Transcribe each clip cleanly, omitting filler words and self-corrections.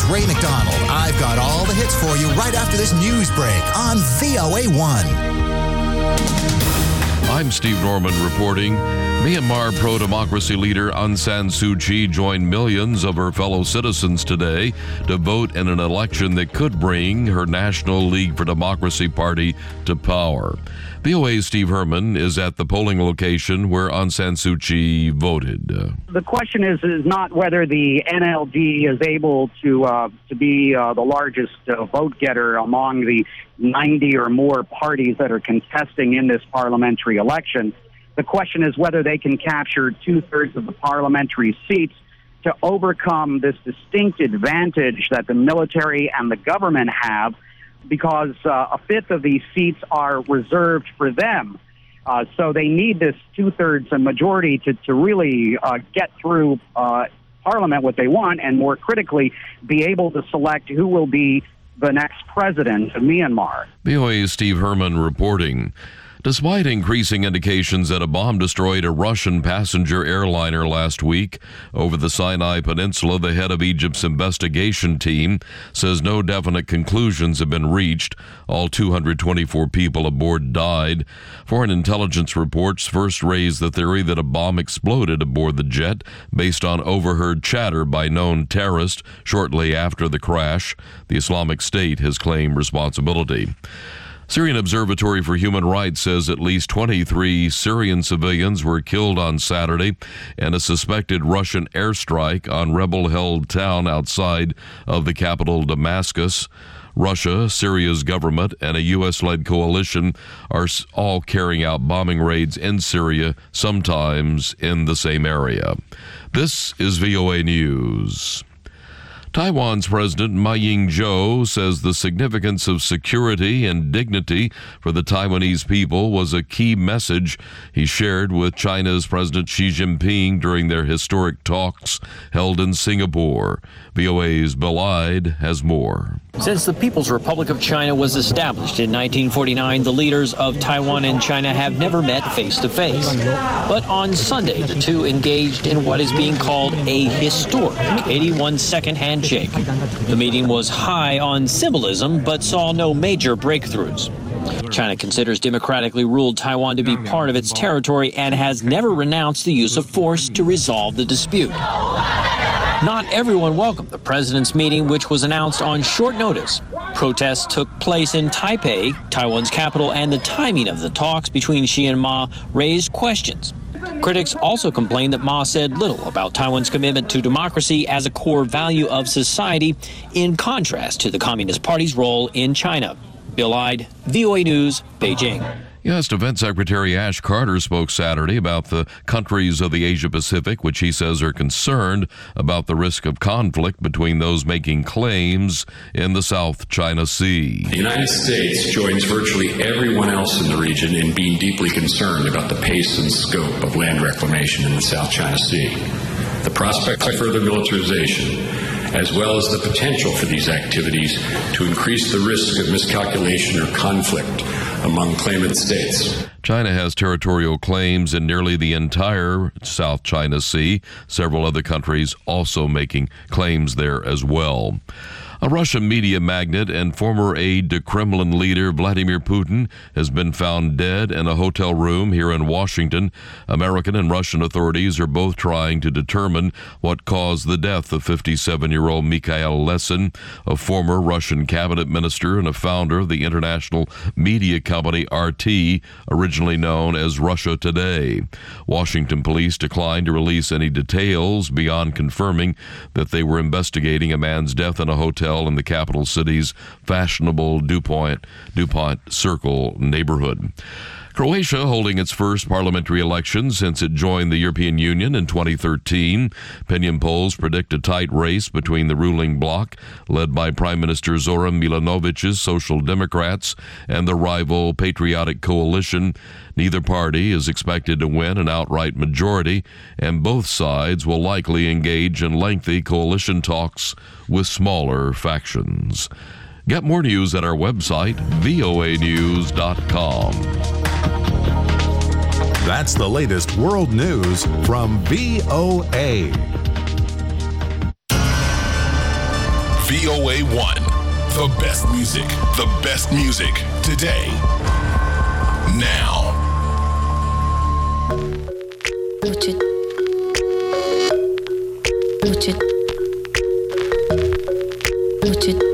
Ray McDonald. I've got all the hits for you right after this news break on VOA1. I'm Steve Norman reporting. Myanmar pro-democracy leader Aung San Suu Kyi joined millions of her fellow citizens today to vote in an election that could bring her National League for Democracy party to power. VOA's Steve Herman is at the polling location where Aung San Suu Kyi voted. The question is not whether the NLD is able to be the largest vote getter among the 90 or more parties that are contesting in this parliamentary election. The question is whether they can capture two-thirds of the parliamentary seats to overcome this distinct advantage that the military and the government have, because a fifth of these seats are reserved for them. So they need this two-thirds majority to really get through Parliament what they want, and more critically, be able to select who will be the next president of Myanmar. VOA's Steve Herman reporting. Despite increasing indications that a bomb destroyed a Russian passenger airliner last week over the Sinai Peninsula, the head of Egypt's investigation team says no definite conclusions have been reached. All 224 people aboard died. Foreign intelligence reports first raised the theory that a bomb exploded aboard the jet based on overheard chatter by known terrorists shortly after the crash. The Islamic State has claimed responsibility. Syrian Observatory for Human Rights says at least 23 Syrian civilians were killed on Saturday in a suspected Russian airstrike on rebel-held town outside of the capital Damascus. Russia, Syria's government, and a U.S.-led coalition are all carrying out bombing raids in Syria, sometimes in the same area. This is VOA News. Taiwan's President Ma Ying-jeou says the significance of security and dignity for the Taiwanese people was a key message he shared with China's President Xi Jinping during their historic talks held in Singapore. VOA's Bill Ide has more. Since the People's Republic of China was established in 1949, the leaders of Taiwan and China have never met face-to-face. But on Sunday, the two engaged in what is being called a historic 81-second handshake. The meeting was high on symbolism, but saw no major breakthroughs. China considers democratically ruled Taiwan to be part of its territory and has never renounced the use of force to resolve the dispute. Not everyone welcomed the president's meeting, which was announced on short notice. Protests took place in Taipei, Taiwan's capital, and the timing of the talks between Xi and Ma raised questions. Critics also complained that Ma said little about Taiwan's commitment to democracy as a core value of society, in contrast to the Communist Party's role in China. Bill Ide, VOA News, Beijing. U.S. Defense Secretary Ash Carter spoke Saturday about the countries of the Asia-Pacific, which he says are concerned about the risk of conflict between those making claims in the South China Sea. The United States joins virtually everyone else in the region in being deeply concerned about the pace and scope of land reclamation in the South China Sea. The prospect of further militarization, as well as the potential for these activities to increase the risk of miscalculation or conflict among claimant states. China has territorial claims in nearly the entire South China Sea, several other countries also making claims there as well. A Russian media magnate and former aide to Kremlin leader Vladimir Putin has been found dead in a hotel room here in Washington. American and Russian authorities are both trying to determine what caused the death of 57-year-old Mikhail Lesin, a former Russian cabinet minister and a founder of the international media company RT, originally known as Russia Today. Washington police declined to release any details beyond confirming that they were investigating a man's death in a hotel in the capital city's fashionable DuPont Circle neighborhood. Croatia holding its first parliamentary election since it joined the European Union in 2013. Opinion polls predict a tight race between the ruling bloc, led by Prime Minister Zoran Milanovic's Social Democrats, and the rival Patriotic Coalition. Neither party is expected to win an outright majority, and both sides will likely engage in lengthy coalition talks with smaller factions. Get more news at our website, voanews.com. That's the latest world news from VOA. VOA1. The best music. The best music. Today. Now. Watch it. Watch it. Watch it.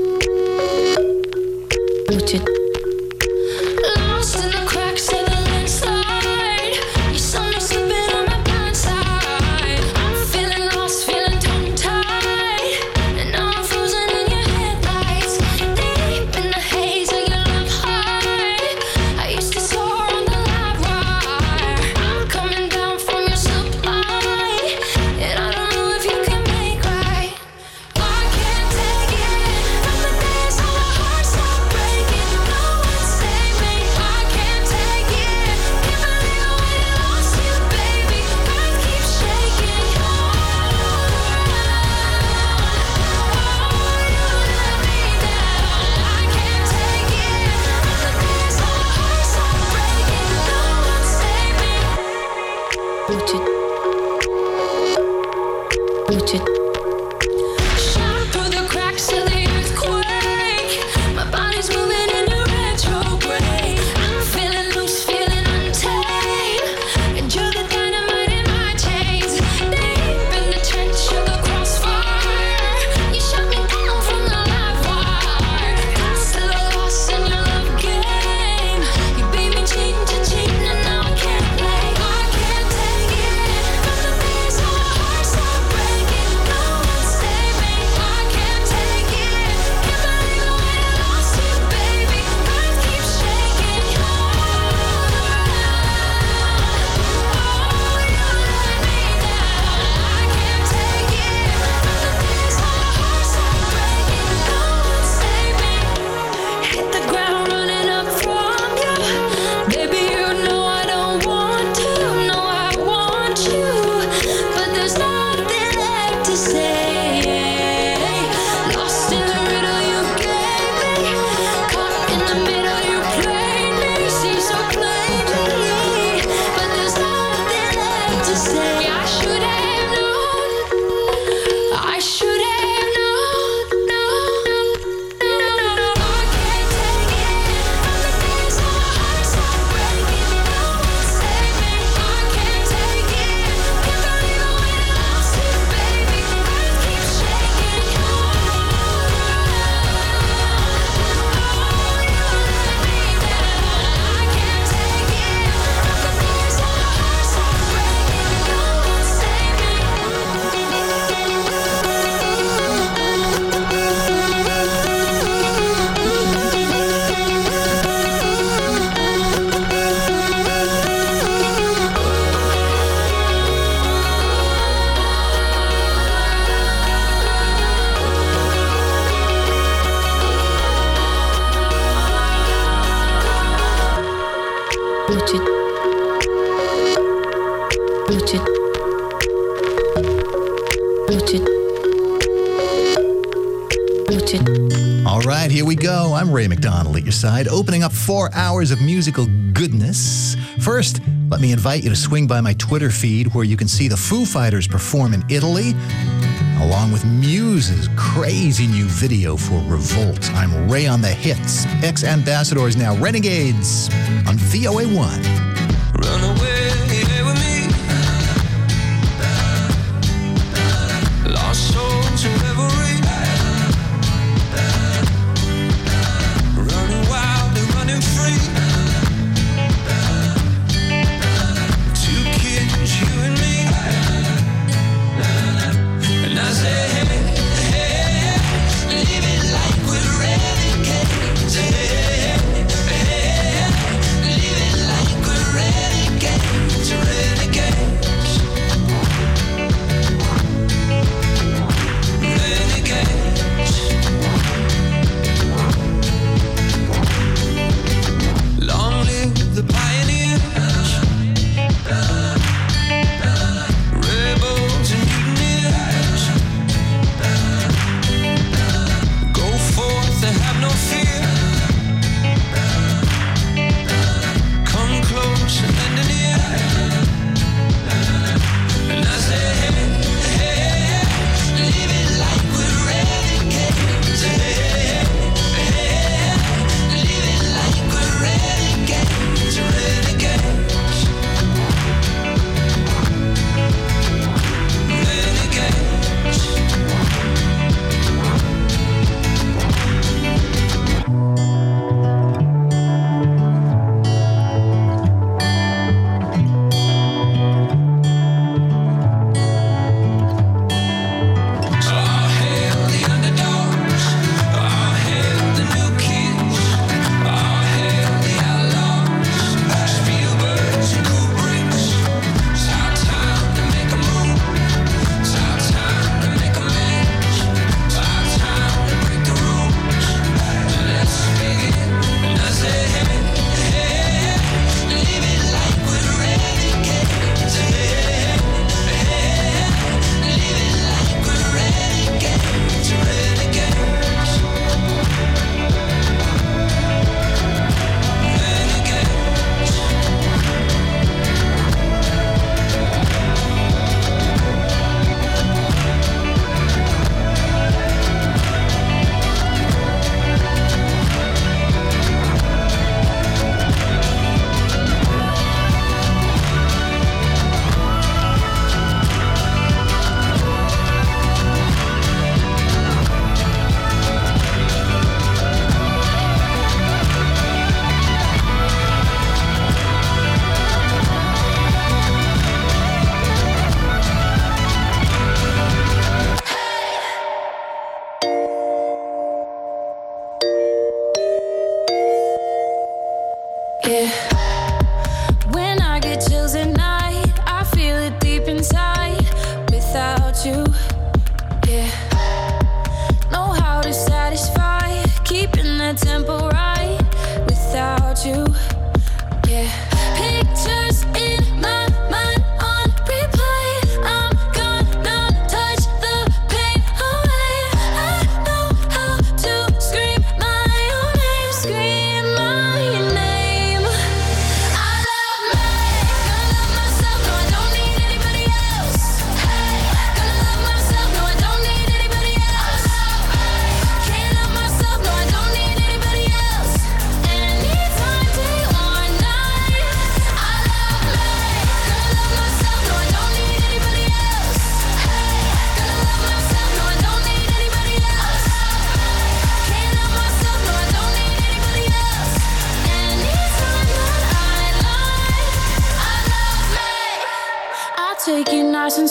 Watch it. Lost in the cracks of the landslide. You saw me slipping on my blind side. I'm feeling lost, feeling tongue-tied. And now I'm frozen in your headlights. Deep in the haze of your love high. I used to soar on the live wire. I'm coming down from your supply. And I don't know if you can make right. I can't take it. From the days when my heart stopped breaking. No one save me. I can't take it. Can't believe I went and lost you, baby. Earth keeps shaking. Oh, you let me down. I can't take it. From the days when my heart stopped breaking. No one save me. Watch it. Watch it. Shot through the cracks of the earthquake. My body's moving in a retrograde. I'm feeling loose, feeling untamed. And you're the dynamite in my chains. Deep in the trench of the crossfire. You shot me down from the live wire. Got still lost in your love game. You beat me cheat to cheat, and now I can't play. I can't take it. From the days when my heart stopped breaking. No one save me. I can't take it. Can't believe I went and lost you, baby. Earth keeps shaking. Oh, you let me down. I can't take it. From the days when my heart stopped breaking. No one save me. Hit the ground running up from you. Baby, you know I don't want to. No, I want you. But there's nothing left to say. Lost in the riddle you gave me. Caught in the middle you played me. See so plainly. But there's nothing left to say. I should have known. I should have known. No. I can't take it. From the days when my heart stopped breaking. No one save me. I can't take it. Can't believe I went and lost you, baby. Earth keeps shaking. Oh, you let me down. I can't take it. From the days when my heart stopped breaking. No one save me. Watch it. Watch it. Watch it. Watch it. All right, here we go. I'm Ray McDonald at your side, opening up 4 hours of musical goodness. First, let me invite you to swing by my Twitter feed where you can see the Foo Fighters perform in Italy, along with Muse's crazy new video for Revolt. I'm Ray on the Hits. Ex-Ambassadors, now Renegades on VOA1. Run away with me. Lost soul to revelry. Running wild and running free. Two kids, you and me. And I say, hey, hey, live it like we're renegades. Hey, hey, live it like we're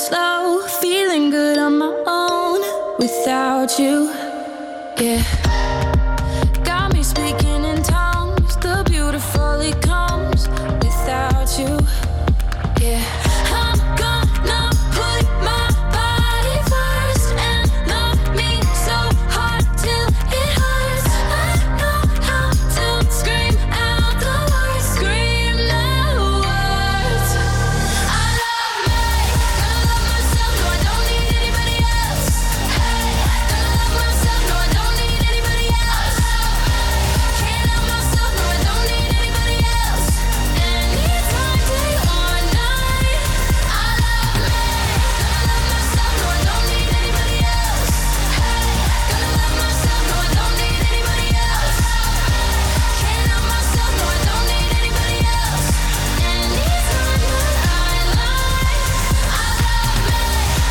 slow, feeling good on my own without you. Yeah. Got me speaking in tongues, the beautiful it comes without you. Yeah. I'm gonna put my body first and love me so hard till it hurts. I know how to scream out the words, scream the words. I love me, gonna love myself, no I don't need anybody else. Hey, gonna love myself, no I don't need anybody else. Can't help myself, no I don't need anybody else. Anytime, day or night. I love me, gonna love myself, no I don't need anybody else. Hey, gonna love myself, no I don't need anybody else. Can't help myself, no I don't need anybody else. Anytime that I lie, I love me.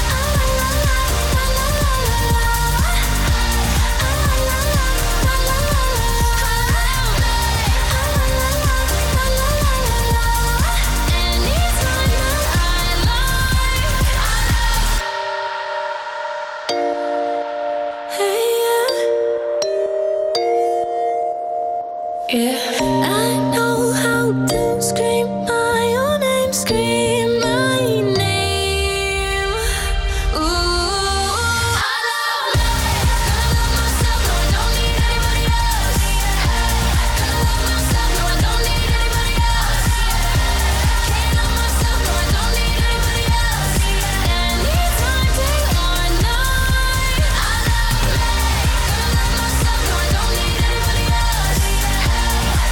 Yeah, I know how to scream my own name, scream my name. Ooh, I love me, gonna love myself, no I don't need anybody else. Gonna love myself, no I don't need anybody else. Can't help myself, no I don't need anybody else. Anytime, day or night. I love me, gonna love myself, no I don't need anybody else.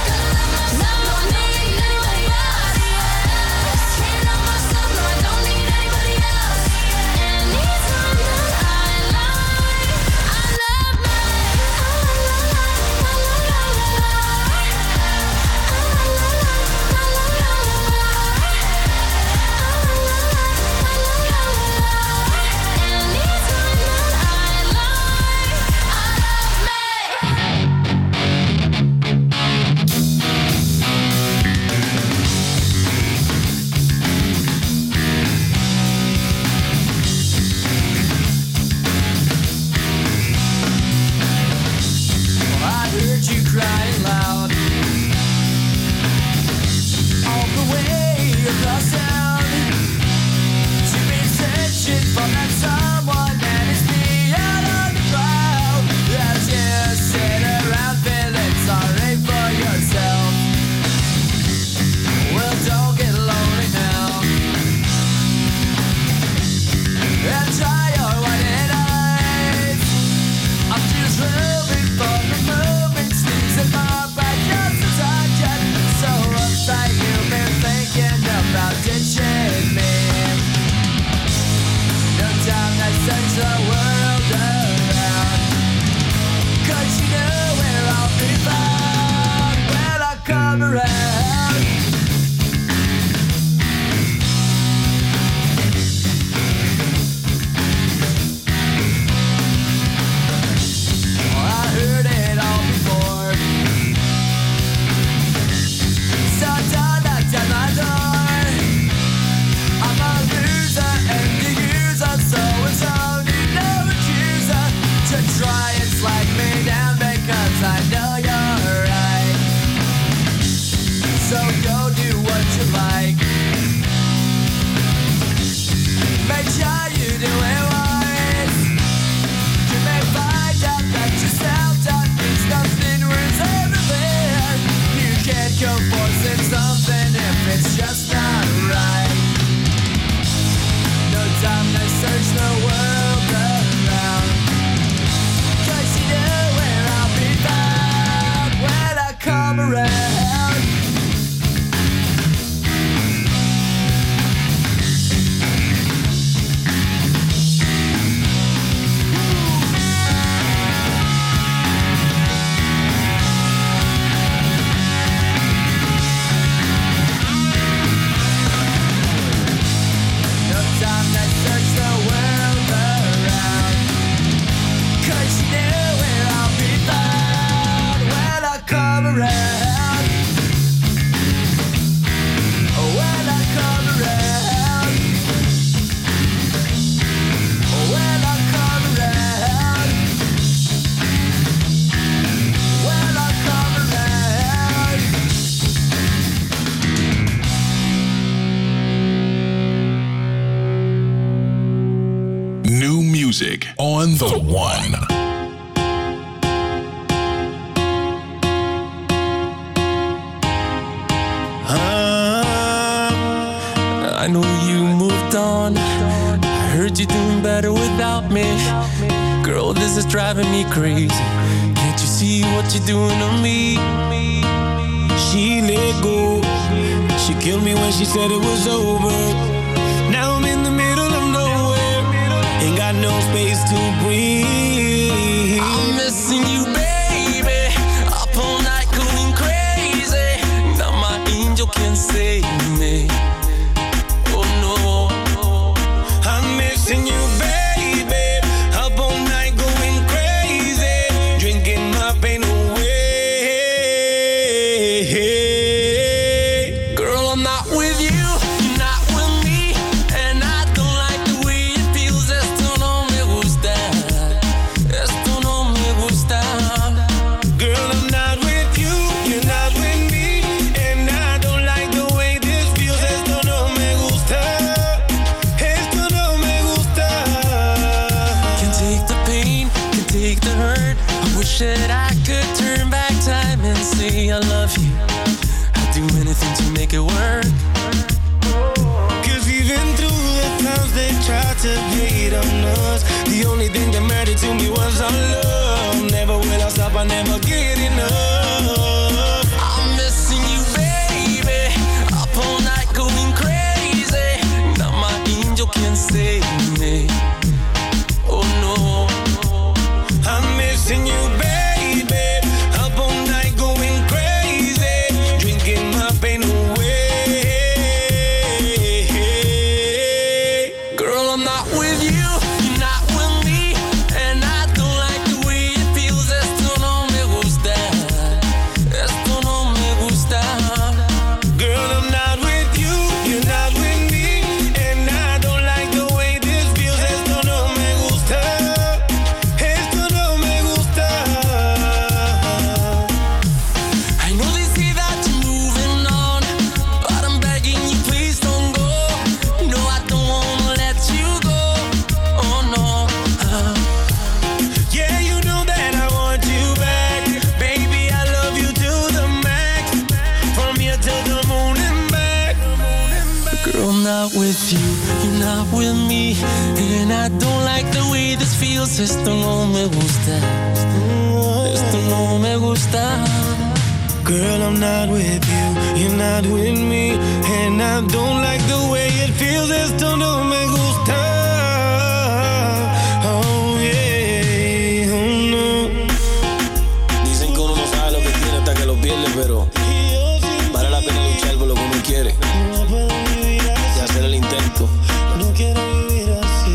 music on The One. I know you moved on. I heard you doing better without me. Girl, this is driving me crazy. Can't you see what you're doing to me? She let go. She killed me when she said it was over. Now I'm in the middle of nowhere. Ain't got no space to breathe. I'm missing you, baby. Up all night going crazy. Now my angel can save me. Oh no. I'm missing you, baby. Up all night going crazy. Drinking my pain away. Girl, I'm not with you. You're not with me. And I don't like the way it feels. Esto no me gusta. Esto no me gusta. Girl, I'm not with you. You're not with me. And I don't like the way this feels. Esto no me gusta. Esto no me gusta. Can take the pain, can take the hurt. I wish that I could turn back time and say I love you. I'd do anything to make it work. Cause even through the times they tried to hate on us, the only thing that mattered to me was our love. Never will I stop, I never get enough. I'm missing you, baby. Up all night going crazy. Now my angel can save me. Oh no. I'm missing you, baby. Up all night going crazy. Drinking my pain away. Girl, I'm not with you. You're not with me. And I don't like the way it feels. Esto no me gusta. Esto no me gusta. Girl, I'm not with you. You're not with me. And I don't like the way this feels. Esto no me gusta. Esto no me gusta. I know they say that you're moving on, but I'm begging you, please don't go. No, I don't wanna let you go. Oh no. Yeah, you know that I want you back. Baby, I love you to the max. From here to the moon and back. Girl, I'm not with you, you're not with me. And I don't like the way this feels. Esto no me gusta. Esto no me gusta. Girl, I'm not with you, you're not with me. And I don't like the way it feels. Esto no me gusta. Oh yeah, oh no. Dicen que uno no sabe lo que tiene hasta que lo pierde, pero vale la pena luchar por lo que uno quiere y hacer el intento. No quiero vivir así.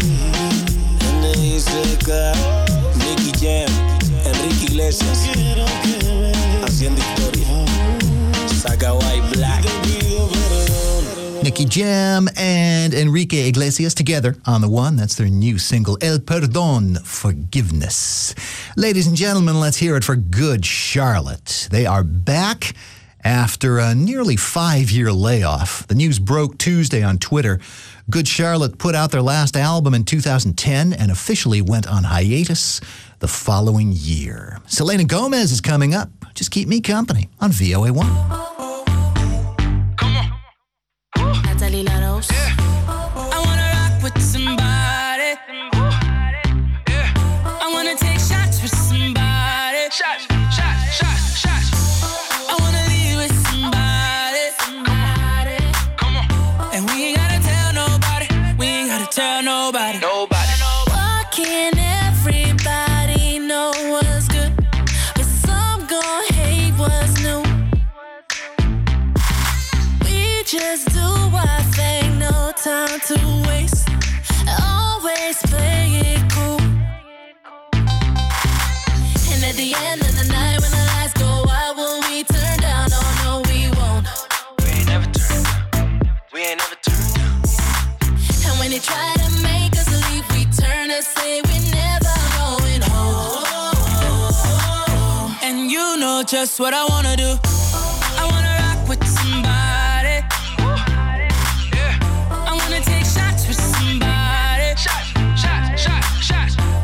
NICK, Nicky Jam, Enrique Iglesias, haciendo historia. Saca White Black. Nicky Jam and Enrique Iglesias together on The One. That's their new single, El Perdón, Forgiveness. Ladies and gentlemen, let's hear it for Good Charlotte. They are back after a nearly 5-year layoff. The news broke Tuesday on Twitter. Good Charlotte put out their last album in 2010 and officially went on hiatus the following year. Selena Gomez is coming up. Just keep me company on VOA1. Natalie Laros. I wanna rock with somebody. I wanna take shots with somebody. Shots. I wanna leave with somebody. Come on. And we ain't gotta tell nobody. We ain't gotta tell nobody. Why can't everybody know what's good, but some gon' hate what's new? We just do our thing, no time to waste. Always play it cool. And at the end of the night, when the lights go out, will we turn down? Oh no, we won't. We ain't never turned down. And when they try to make us leave, we turn and say we're never going home. And you know just what I wanna do. I wanna rock with somebody. I wanna take shots with somebody.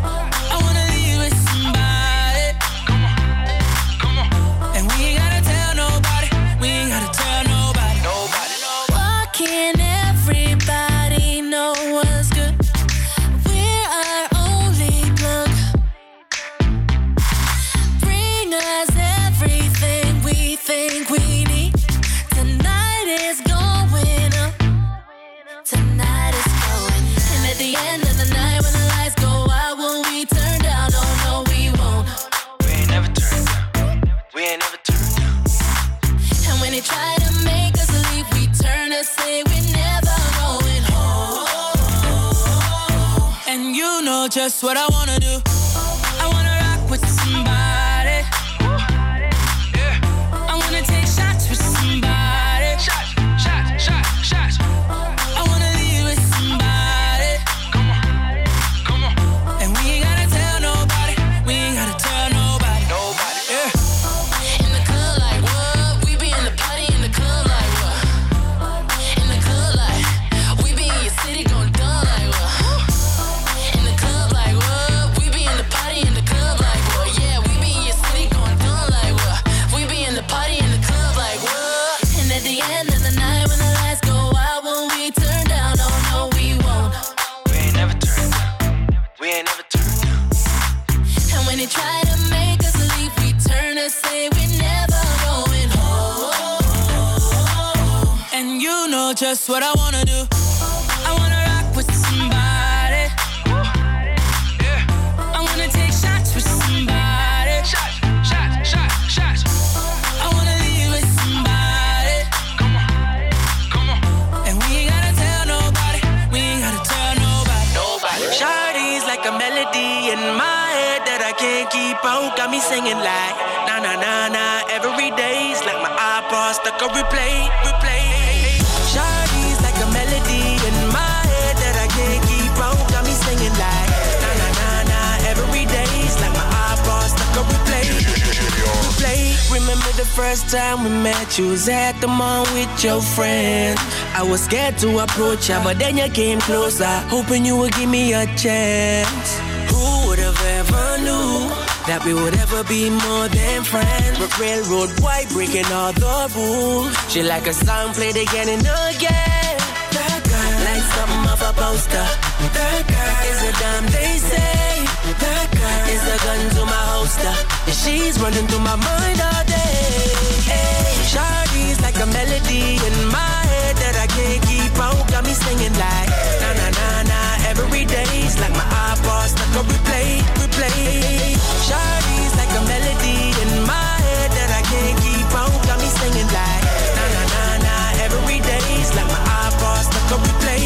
just what I wanna do. I wanna rock with somebody. I wanna take shots with somebody. Shots. I wanna leave with somebody. Come on. And we ain't gotta tell nobody. We ain't gotta tell nobody. Yeah. In the club like what? We be in the party in the club like what? In the club like we be in your city gon' dumb like what? In the club like what? We be in the party in the club like what? Yeah, we be in your city gon' dumb like what? We be in the party in the club like what? And at the end of the night when the lights go out, when we turn down, oh no we won't. We ain't never turned down. And when they try to make us leave, we turn and say we're never going home. And you know just what I wanna do. I wanna rock with somebody. I wanna take shots with somebody. Shots. I wanna leave with somebody. Come on. And we ain't gotta tell nobody. Shawty's like a melody in my head that I can't keep out. Got me singing like na na na na every day's like my iPod stuck on replay. Shawty's like a melody in my head that I can't keep out. Got me singing like na na na na every day's like my iPod stuck on replay. Remember the first time we met? You was at the mall with your friend. I was scared to approach ya, but then you came closer, hoping you would give me a chance. Who would have ever knew that we would ever be more than friends? We're railroad white, breaking all the rules. She like a song played again and again. That girl, like something off a poster. That girl is a damn they say. That girl is a gun to my holster, and she's running through my mind all day. Hey, Shawty's like a melody in my head that I can't keep out. Got me singing like na na na na every day's like my iPod stuck on replay. Shawty's like a melody in my head that I can't keep out. Got me singing like na na na na every day's like my iPod stuck on replay.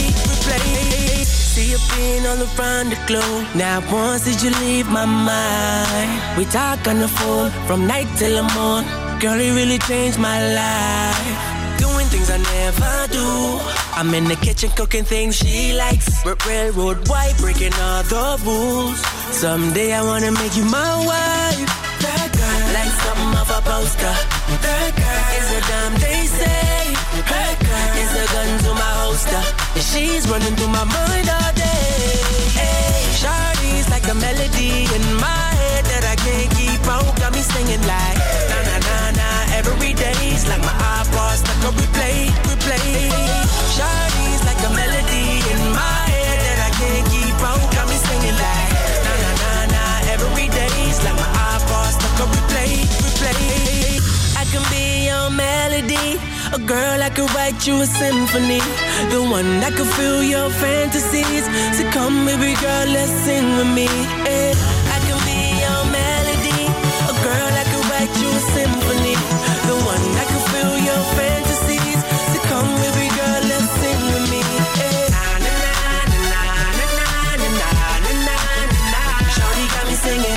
See you being all around the globe. Now once did you leave my mind? We talk on the phone from night till the morning. Girl, it really changed my life. Doing things I never do. I'm in the kitchen cooking things she likes. Railroad white, breaking all the rules. Someday I wanna make you my wife. That girl, like something off a poster. That girl is a damn they say. That girl is a gun to my holster, and she's running through my mind all day. Hey, Shawty's like a melody in my head that I can't keep out. Got me singing like na na na na every day's like my iPod stuck on replay. Shawty's like a melody in my head that I can't keep out. Got me singing like na na na na every day's like my iPod stuck on replay. I can be your melody, a girl I could write you a symphony, the one that could fill your fantasies. So come baby girl, let's sing with me. I can be your melody, a girl I could write you a symphony, the one that could fill your fantasies. So come baby girl, let's sing with me. Shawty got me singing.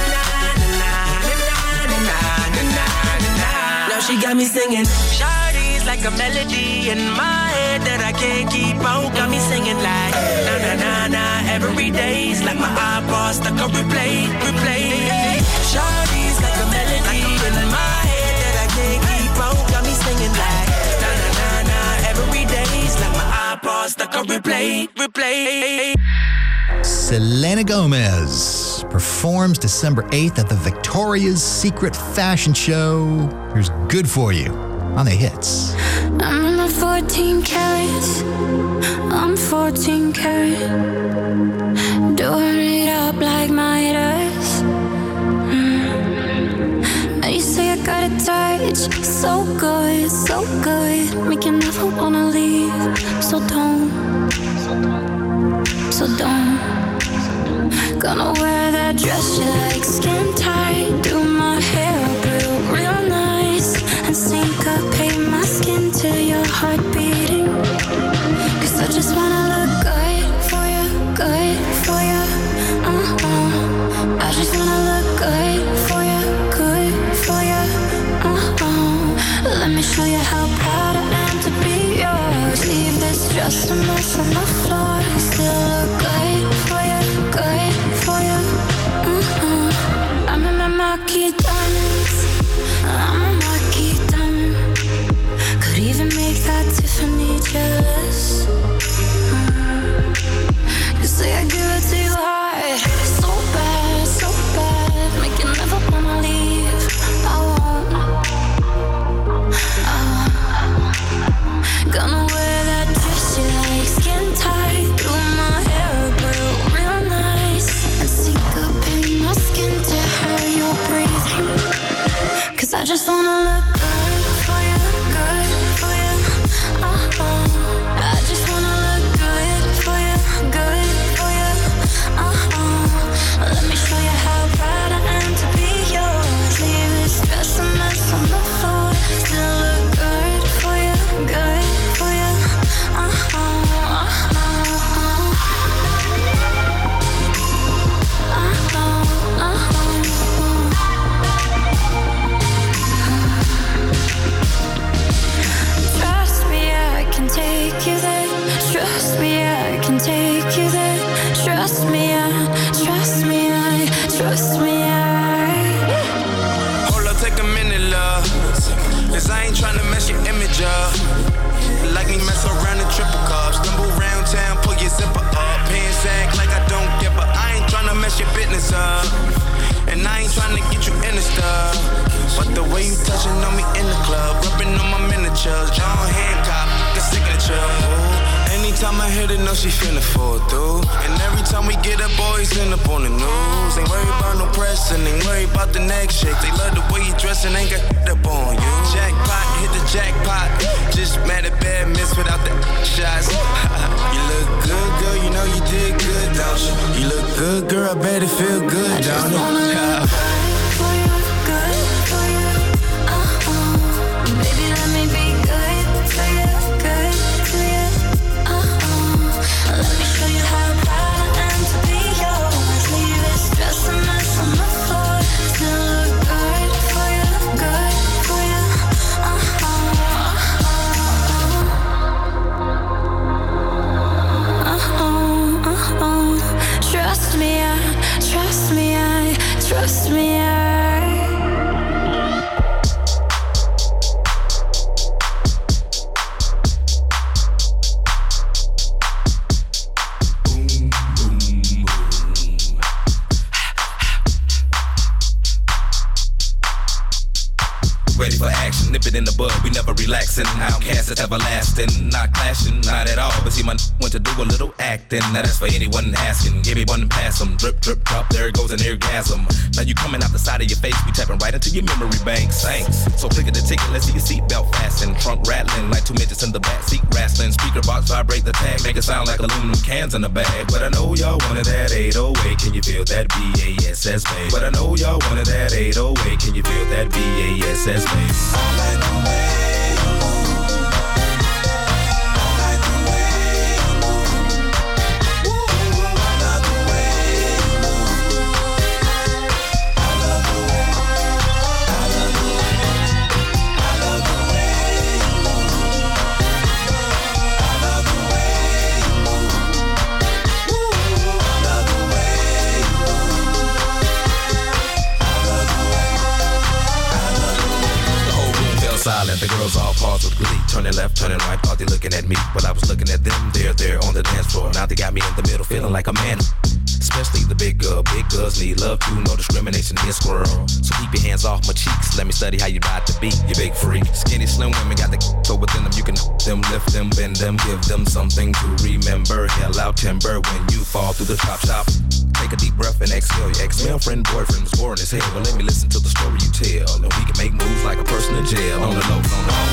Now she got me singing. Shawty's like a melody in my head that I can't keep out. Got me singing like na na na na every day's like my iPod stuck on replay. Shawty's like a melody in my head that I can't keep out. Got me singing like na na na na every day's like my iPod stuck on replay. Selena Gomez performs December 8th at the Victoria's Secret Fashion Show. Here's Good For You on the hits. I'm in my 14 carats. I'm 14 karat. Doing it up like Midas. Now you say I got a touch, so good, make you never wanna leave. So don't. Gonna wear that dress you like, skin tight. Do my hair up real nice, and syncopate my skin to your heart beating. 'Cause I just wanna look good for you, good for you. just wanna look good for you, good for you. Let me show you how proud I am to be yours. Leave this just a mess on the floor. Still look good for you, good for you. I'm in my marquee diamonds. I'm a marquee diamond. Could even make that Tiffany jealous. You say I give it to you hard. So bad, make you never wanna leave. I won't. Gonna wear that dress you like, skin tight, through my hair real nice, and syncopate my skin to how you're breathing. 'Cause I just wanna look good for you, good for you. I just wanna look good for you, good for you. Let me show you how proud I am to be yours. Leave this dress a mess on the floor. Still look good for you, good for you. Trust me, I can take you there. Trust me, I can take you there. Trust me, trust me, trust me, Hold up, take a minute, love. 'Cause I ain't tryna mess your image up. Like me mess around in triple cups. Stumble around town, pull your zipper up. Pants act like I don't give a. I ain't tryna mess your business up. And I ain't tryna get you in the stuff. But the way you touching on me in the club, rubbing on my miniatures, John Hancock, the signature. Ooh. Anytime I hit it, know she finna fall through. And every time we get up, boys end up on the news. Ain't worried about no pressing, ain't worried about the next chick. They love the way you dressing, ain't got up on you. Jackpot, hit the jackpot. Just mad at bad miss without the shots. You look good, girl, you know you did good, don't you? You look good, girl, I bet it feel good, don't it? baby, let me be good for you, good for you. Let me show you how proud I am to be yours. Leave this dress a mess on the floor. Still look good for you, good for you. Trust me, trust me, trust me, Ready for action, nip it in the bud, we never relaxing. Outcast is everlasting, not clashing, not at all. But see, my went to do a little acting. Now that's for anyone asking. Give me one and pass them. Drip, drip, drop, there goes an orgasm. Now you coming out the side of your face, we tapping right into your memory bank. Thanks. So click at the ticket, let's see your seatbelt fasten. Trunk rattling like 2 midgets in the back seat wrestling. Speaker box vibrate the tag, make it sound like aluminum cans in the bag. But I know y'all wanted that 808, can you feel that BASS bass? But I know y'all wanted that 808, can you feel that BASS bass? All night away. Silent, the girls all paused with glee. Turning left, turning right, thought they looking at me. But I was looking at them, they're on the dance floor. Now they got me in the middle, feeling like a man. Especially the big girls need love too, no discrimination here, squirrel. So keep your hands off my cheeks, let me study how you ride the beat, you big freak. Skinny, slim women got the so within them, you can them, lift them, bend them, give them something to remember. Hell out timber when you fall through the chop shop. Take a deep breath and exhale. Your ex-male friend, boyfriend was boring as hell. Well, let me listen to the story you tell, and we can make moves like a person in jail. On the low, on the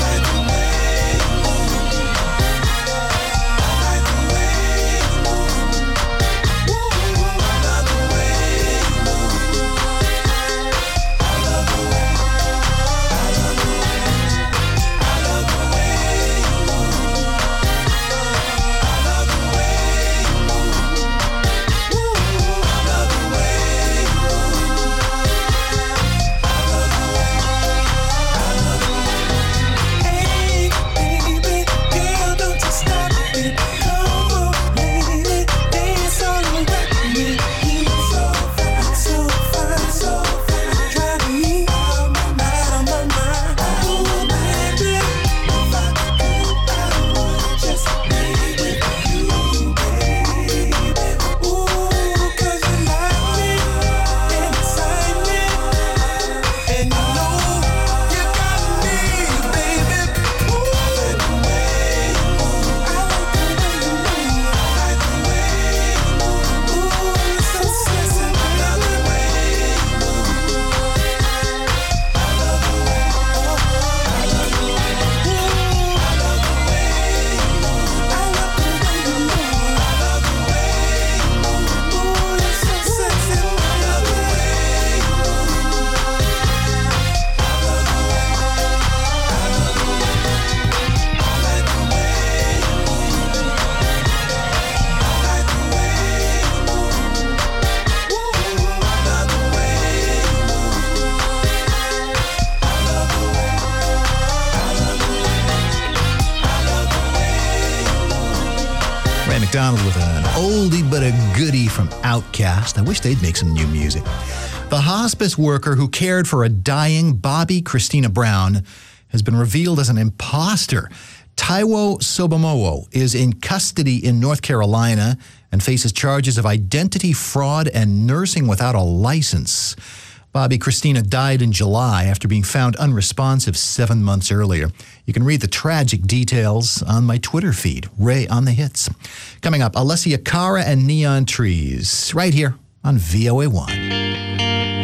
McDonald with an oldie but a goodie from Outkast. I wish they'd make some new music. The hospice worker who cared for a dying Bobby Christina Brown has been revealed as an imposter. Taiwo Sobamowo is in custody in North Carolina and faces charges of identity fraud and nursing without a license. Bobby Christina died in July after being found unresponsive 7 months earlier. You can read the tragic details on my Twitter feed, Ray on the Hits. Coming up, Alessia Cara and Neon Trees, right here on VOA1.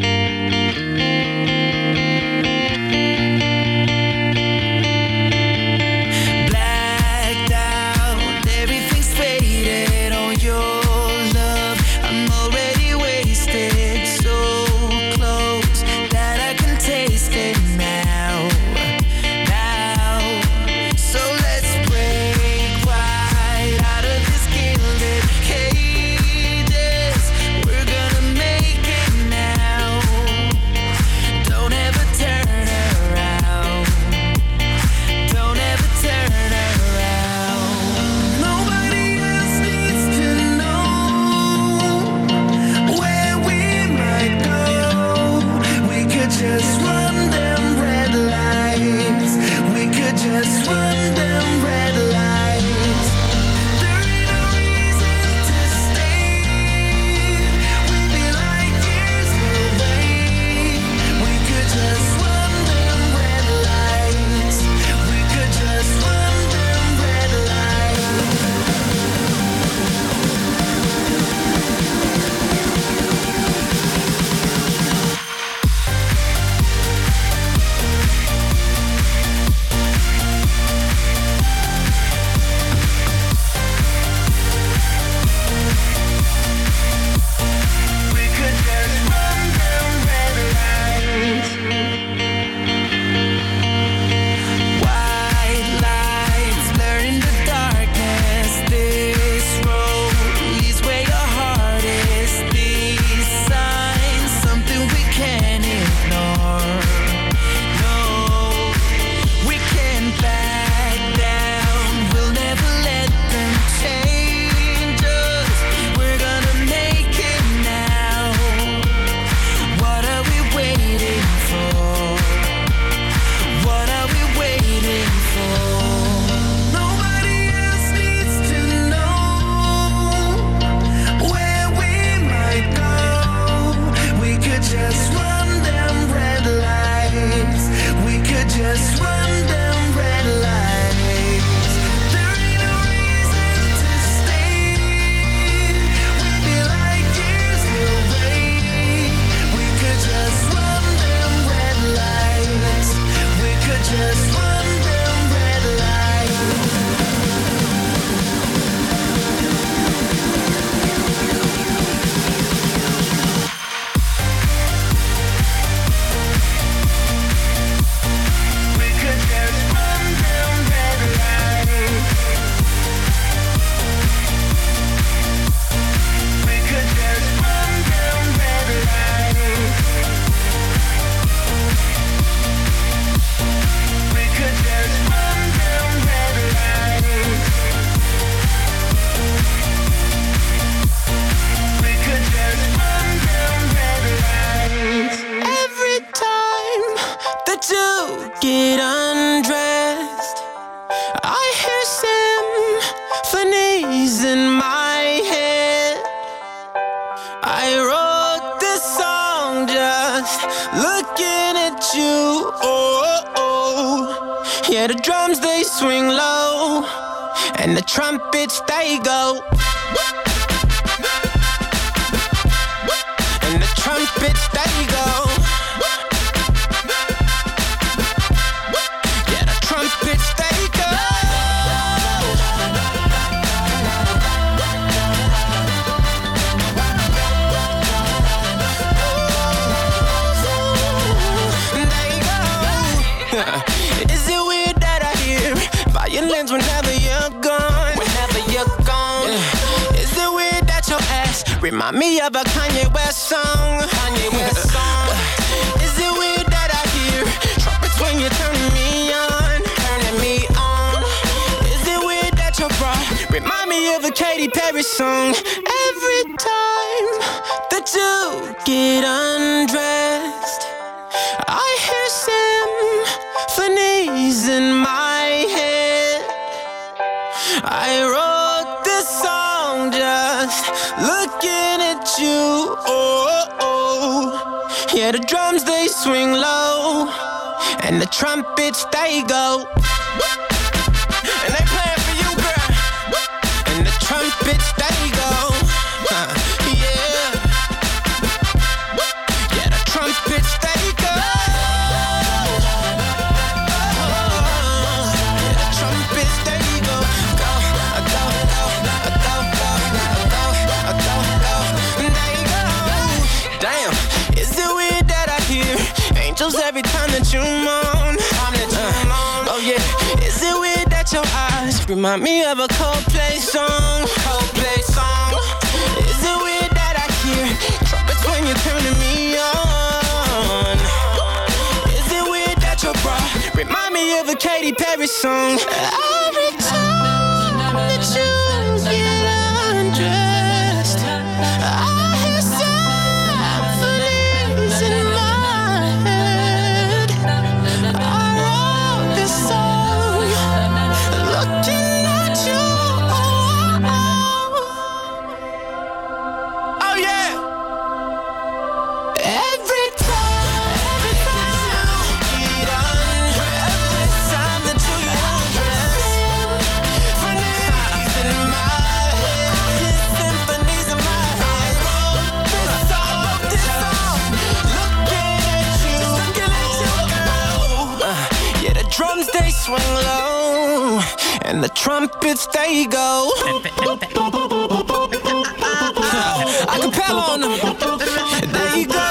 Yeah, the drums they swing low, and the trumpets they go, and the trumpets they go. Yeah, the trumpets they go. Is it weird that I hear violins whenever you're gone? Whenever you're gone. Yeah. Is it weird that your ass remind me of a Kanye West song? Kanye West song. Is it weird that I hear trumpets when you're turning me on? Turning me on. Is it weird that your bra remind me of a Katy Perry song. Every time that you get undressed, I hear symphonies in my head. I wrote this song just looking at you. Yeah, the drums they swing low, and the trumpets they go. And they playing for you, girl. And the trumpets they go. Yeah. Yeah, the trumpets they go. Yeah, the trumpets they go. Go, go, go, go, go, go, go, go. They go. Damn, is it weird that I hear angels every time that you moan? Oh yeah, is it weird that your eyes remind me of a Coldplay song? Coldplay song. Is it weird that I hear trumpets when you're turning me on? Is it weird that your bra remind me of a Katy Perry song? Every time that you get undressed, I hear symphonies in my head. I wrote this song looking at you. Oh yeah. Every time you get undressed, every time that you get undressed, symphonies in my head, symphonies in my head. I wrote this song, looking at you, girl. Yeah, the drums they swing low, and the trumpets they go. Acapella on them, there you go.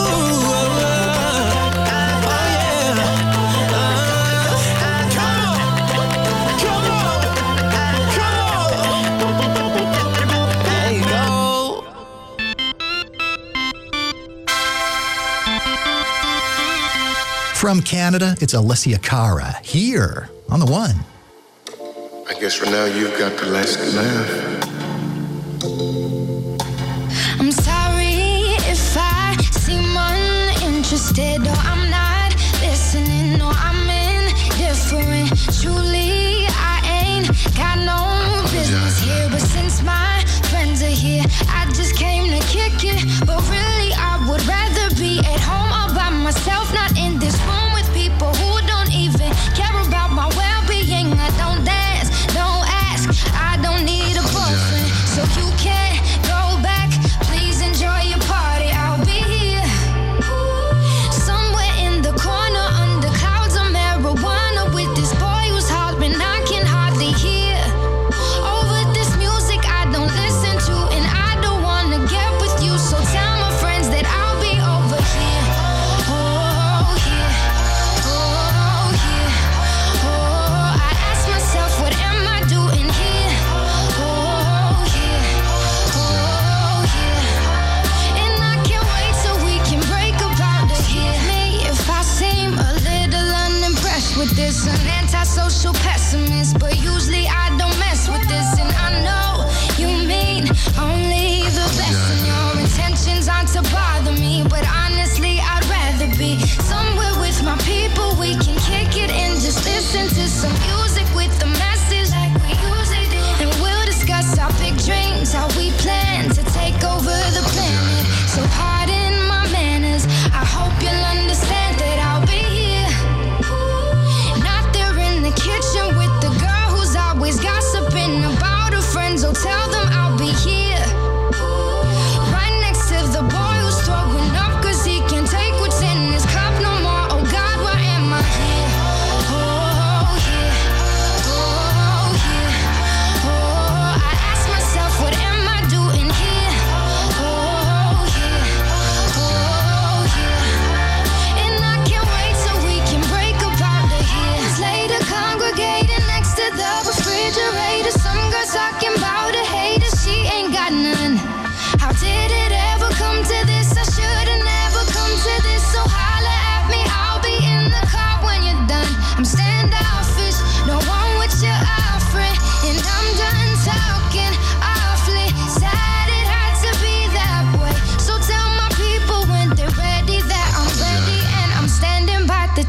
From Canada, it's Alessia Cara, here on The One. I guess for now you've got the last laugh. I'm sorry if I seem uninterested, or I'm not listening, or I'm indifferent. Truly, I ain't got no business here, but since my friends are here, I just came to kick it. But really, I would rather be at home all by myself, not in this room with people who don't even care about my well-being. I don't dance, don't ask, I don't need a boyfriend, so you can't go back. Please enjoy your party, I'll be here somewhere in the corner under clouds of marijuana with this boy who's hollering I can hardly hear. Over this music I don't listen to, and I don't wanna get with you, so tell me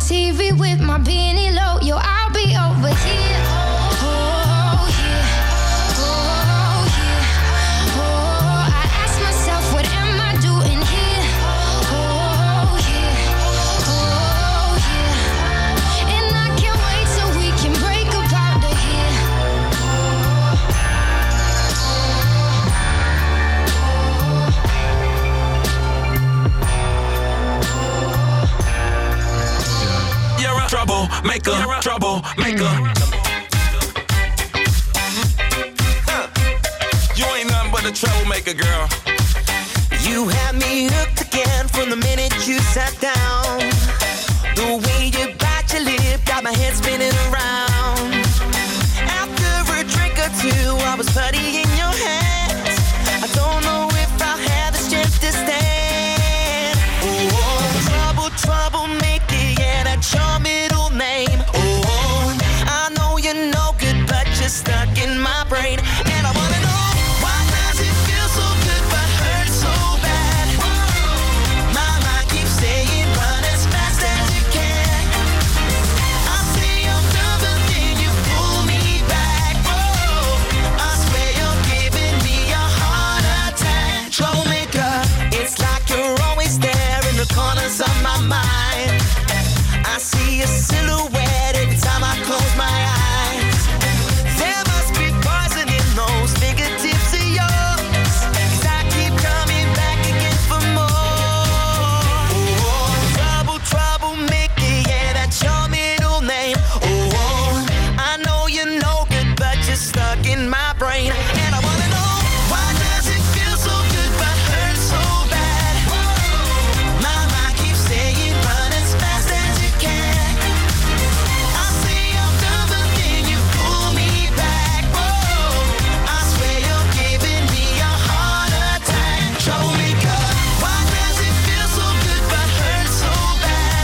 TV with my beanie low. Yo, I'll be over here. Oh, yeah. Oh, yeah. Oh, I ask myself, what am I doing here? Oh, yeah. Oh, yeah. And I can't wait till we can break up out of here. You're a troublemaker, troublemaker. You ain't nothing but a troublemaker, girl. You had me hooked again from the minute you sat down. The way you bite your lip got my head spinning around. After a drink or two, I was putty in your hands. I don't know if I'll have the strength to stand. Oh, troublemaker, yeah, that's your middle name. Oh, I know you're no good, but you're stuck in my brain. And I wanna know, why does it feel so good but hurt so bad? My mind keeps saying run as fast as you can. I say I'm done, but then you pull me back. Oh, I swear you're giving me a heart attack. Troublemaker, it's like you're always there in the corners of my mind. I see a silhouette every time I close my eyes. There must be poison in those fingertips of yours, 'cause I keep coming back again for more. Oh, troublemaker, yeah, that's your middle name. Oh, I know you're no good, but you're stuck in my brain. And I wanna know, why does it feel so good but hurt so bad? My mind keeps saying run as fast as you can. I say I'm done, but then you pull me back. Oh, I swear you're giving me a heart attack. Troublemaker, why does it feel so good but hurt so bad?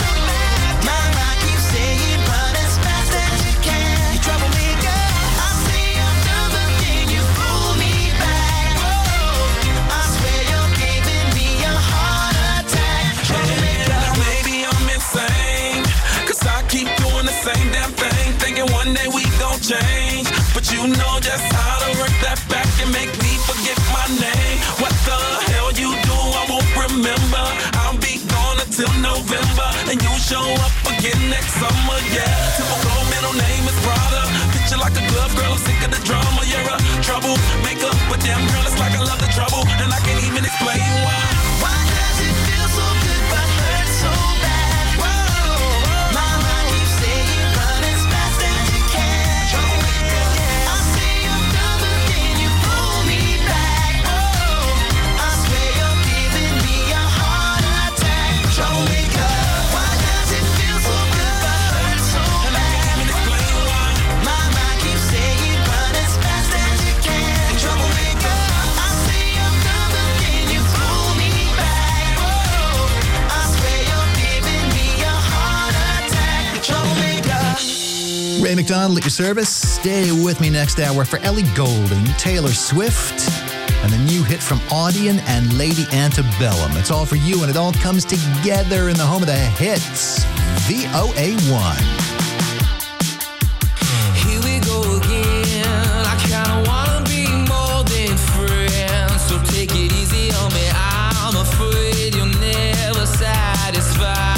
My mind keeps saying run as fast as you can. Troublemaker, I say I'm done, but then you pull me back. Oh, I swear you're giving me a heart attack. Troublemaker. Now maybe I'm insane, 'cause I keep doing the same damn thing, thinking one day we gon' change. But you know just how to work that back and make me forget my name. What the hell you do, I won't remember. I'll be gone until November, and you show up again next summer, yeah. Typical middle name is Prada. Picture like a glove, girl, I'm sick of the drama. You're a troublemaker, but damn girl, it's like I love the trouble, and I can't even explain why. Why does it feel so good but hurt so bad? My mind keeps saying run as fast as you can. I say I'm done, but then you pull me back. Oh, I swear you're giving me a heart attack. Troublemaker, why does it feel so good but hurt so bad? My mind keeps saying run as fast as you can. Troublemaker, I say I'm done, but then you pull me back. Oh, I swear you're giving me a heart attack. Troublemaker. Ray McDonald at your service. Stay with me next hour for Ellie Goulding, Taylor Swift, and the new hit from Audion and Lady Antebellum. It's all for you, and it all comes together in the home of the hits, VOA1. Here we go again. I kinda wanna be more than friends, so take it easy on me. I'm afraid you're never satisfied.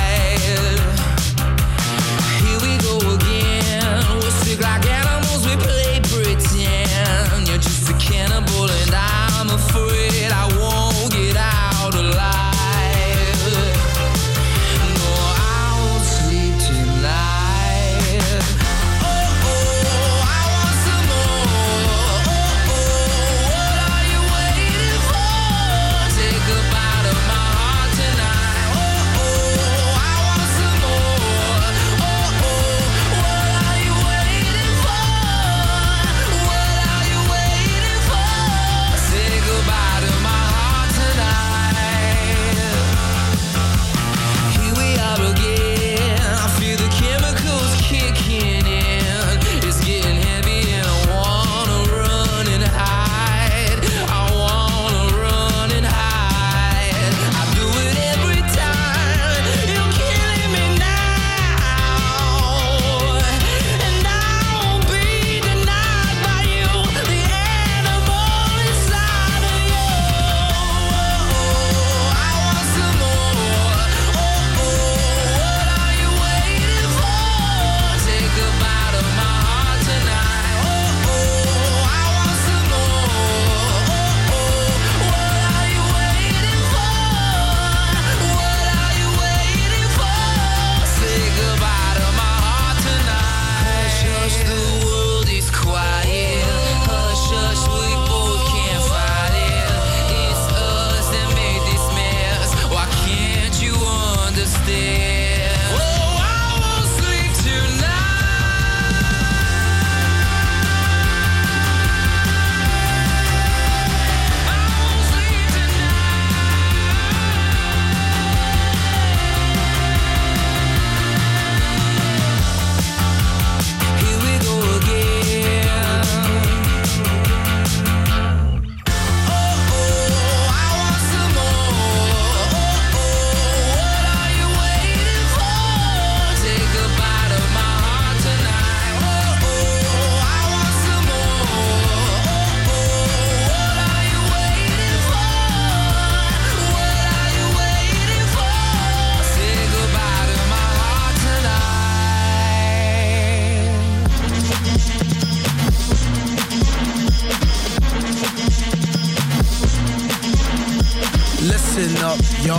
Here we go again. We're sick like animals, we play pretend. You're just a cannibal, and I'm afraid I won't get out alive. No, I won't sleep tonight.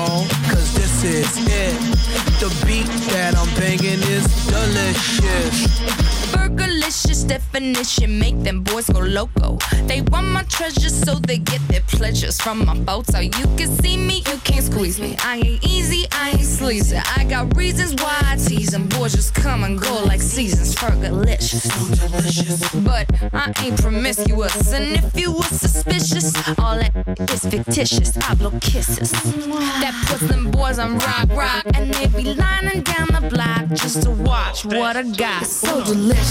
on, cause this is it. The beat that I'm banging is delicious. Burgerlicious definition, make them boys go loco. They want my treasures so they get their pleasures from my boat. So you can see me, you can't squeeze me. I ain't easy, I ain't sleazy. I got reasons why I tease them. Boys just come and go like seasons. Burgerlicious, so delicious. But I ain't promiscuous, and if you were suspicious, all that is fictitious. I blow kisses. That puts them boys on rock, and they be lining down the block just to watch what I got. So delicious.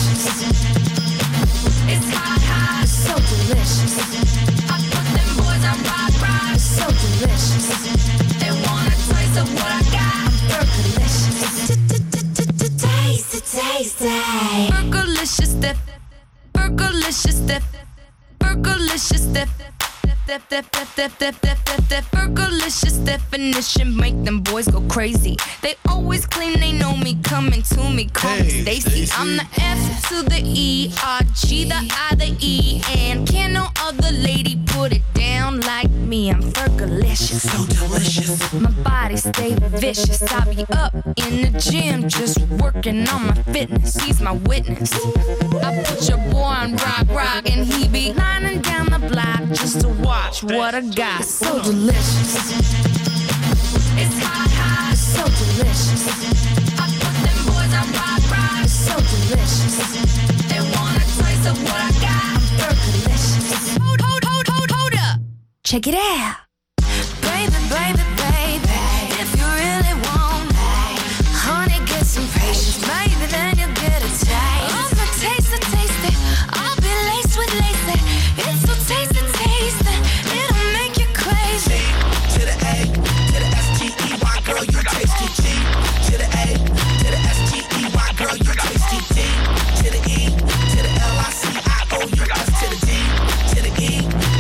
It's hot, so delicious. I put them boys on rock, so delicious. They want a taste of what I got. I'm burgerlicious. Taste it. Burgerlicious, burgerlicious, burgerlicious, burgerlicious definition, make them boys go crazy. They always claim they know me, coming to me, call me Stacy. I'm the F to the E, R, G, the I, the E, and can no other lady put it down like me. I'm burgerlicious, so delicious. My body stay vicious. I be up in the gym, just working on my fitness. He's my witness. I put your boy on rock, and he be lining down the block just to watch what I got. So delicious. It's hot, so delicious. I put them boys on rock, so delicious. They want a taste of what I got. I'm burgerlicious. Hold up. Check it out. Baby, if you really want, honey, get some patience. Maybe then you'll get a taste. I'm gonna taste it. I'll be laced with lace. It's so tasty. It'll make you crazy. To the A, to the S-T-E-Y, girl, you tasty. G to the A, to the S-T-E-Y, girl, you tasty. D to the E, to the L-I-C-I-O-U-S, to the D, to the E,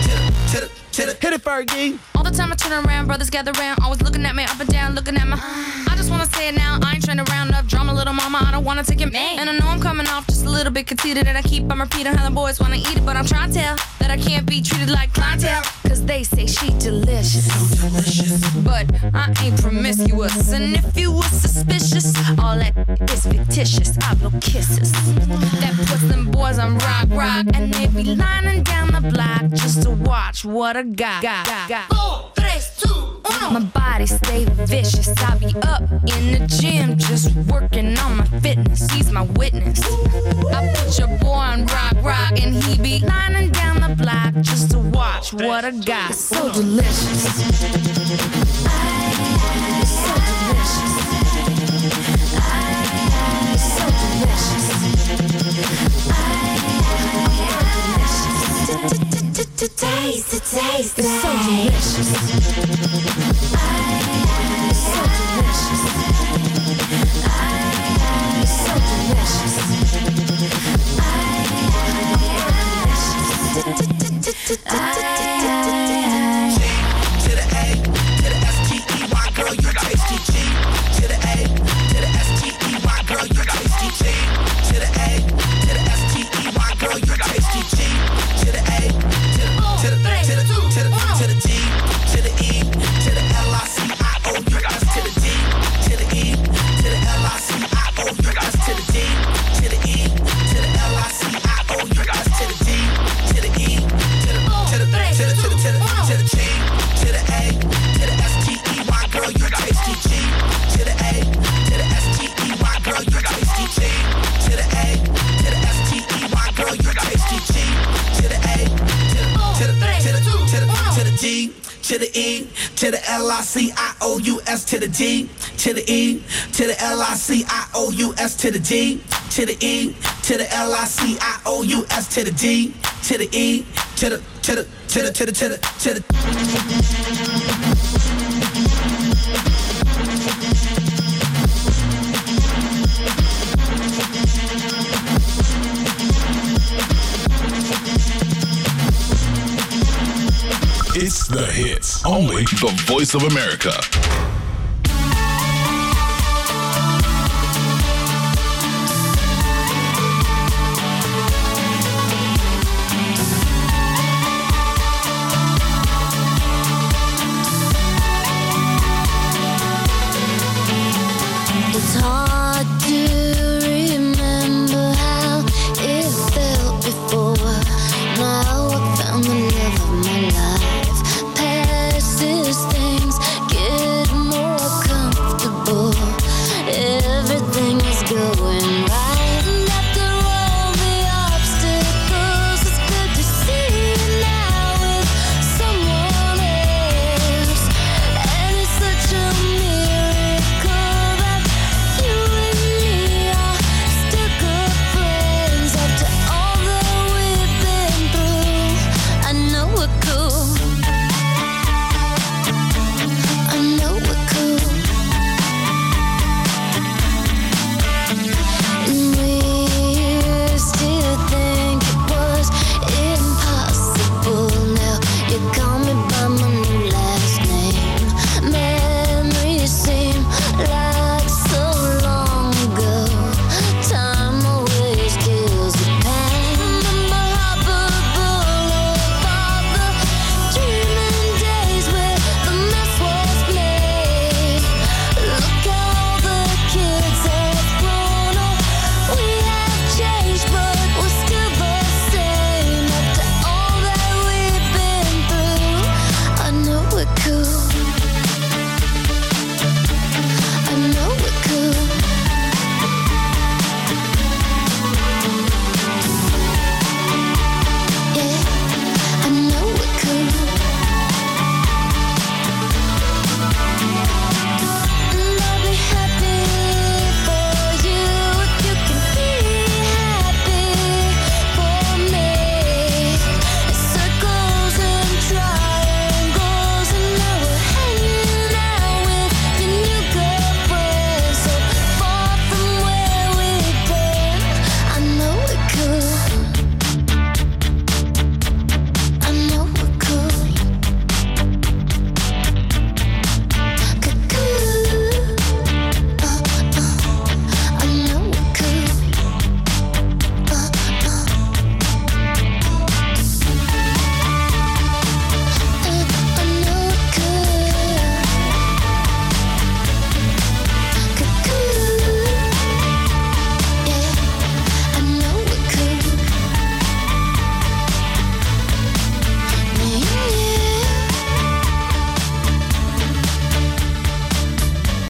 to the hit it, Fergie. All the time I turn around, brothers gather around, always looking at me up and down, looking at my. I just wanna say it now, I ain't trying to round up drama, little mama, I don't wanna take it. And I know I'm coming off just a little bit conceited, and I keep on repeating how the boys wanna eat it, but I'm trying to tell that I can't be treated like clientele, cause they say she delicious. So delicious. But I ain't promiscuous, and if you were suspicious, all that is fictitious. I blow kisses. That puts them boys on rock, and they be lining down the block just to watch what I got. 4, 3, 2, 1. My body stay vicious. I be up in the gym just working on my fitness. He's my witness. I put your boy on rock, and he be lining down the block just to watch what I got. So delicious. So delicious. So delicious. Taste it. It's so delicious. It's so delicious. It's so delicious. To the A, to the S-T-E-Y, girl, you tasty. G to the A, to the S-T-E-Y, girl, you tasty. G to the A, to the S-T-E-Y, girl, you tasty. G to the A, to the D, to the E, to the L-I-C-I-O-U-S, to the D, to the E, to the L-I-C-I-O-U-S, to the D, to the E, to the L-I-C-I-O-U-S, to the D, to the E, to the G, to the A, to the S-T-E-Y, girl, you tasty. G to the A, to the S-T-E-Y, girl, you tasty. G to the A, to the S-T-E-Y, girl, you tasty. G to the A, to the D, to the E, to the L-I-C-I-O-U-S, to the D, to the E, to the L-I-C-I-O-U-S, to the D, to the E, to the L-I-C-I-O-U-S, to the D, to the E, to the It's the hits. Only the Voice of America. talk.